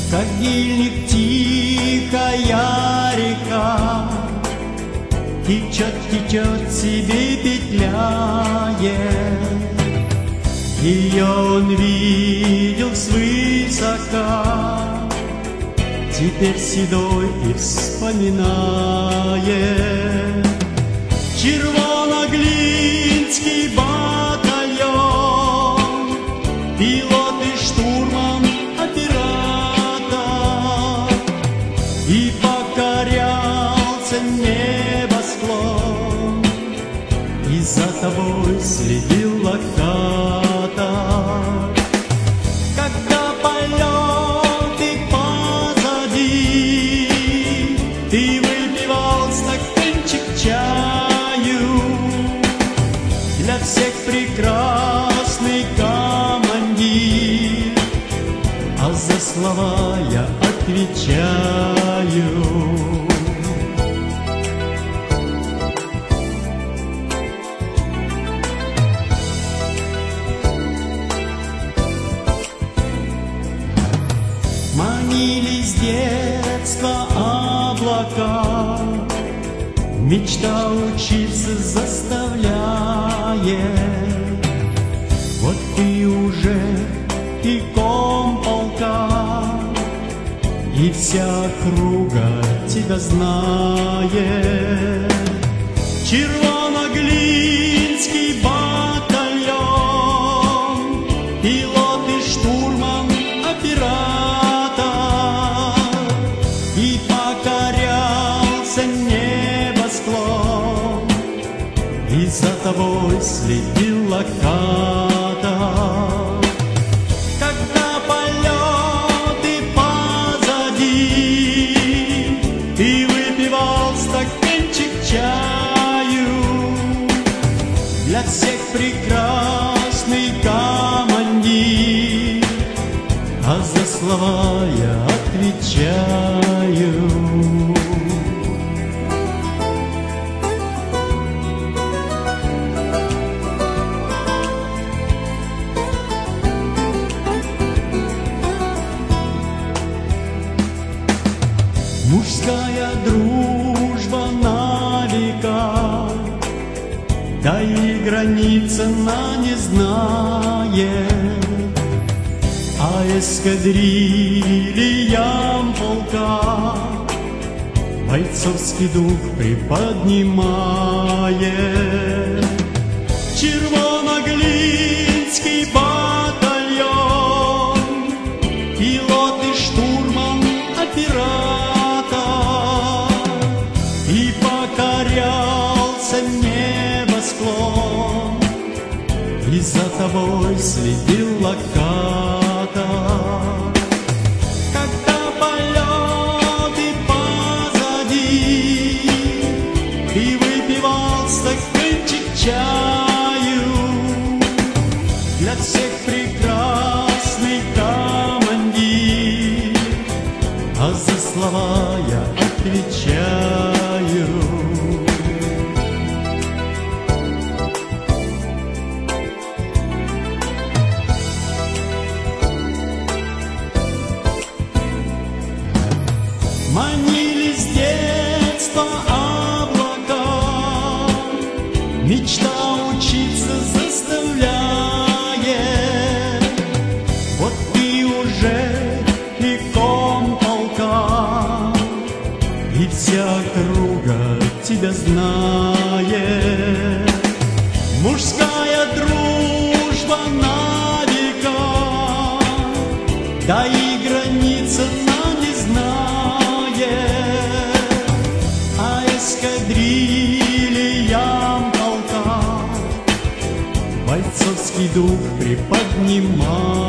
Как гильник тихая река, течет, течет себе петляет. Ее он видел свысока, теперь седой и вспоминает. Червоноглинский батальон, пилот и штурман, оператор, и покорялся небосклон, и за тобой следил локатор. Когда полеты позади, ты выпивал стаканчик чаю, для всех прекрасный командир, а за слова я отвечаю. Манили с детства облака, мечта учиться заставляет. Вот ты уже и комполка, и вся округа тебя знает. Червоноглинский батальон, пилот и штурман, оператор, и покорялся небосклон, и за тобой следил локатор. Когда полеты позади, ты выпивал стаканчик чаю, для всех прекрасный командир, а за слова я отвечаю. Мужская дружба на века, да и граница она не знает. А эскадрильям полка бойцовский дух приподнимает. Червоноглинский батальон, пилот и штурман, оператор, и покорялся небосклон, и за тобой следил локатор. Когда полеты позади, ты выпивал стаканчик чаю, для всех прекрасный командир, а за слова я отвечаю. Манили с детства облака, мечта учиться заставляет. Вот ты уже и комполка, и вся округа тебя знает. Мужская дружба на века, да и граница она не знает. А эскадрильям полка бойцовский дух приподнимает.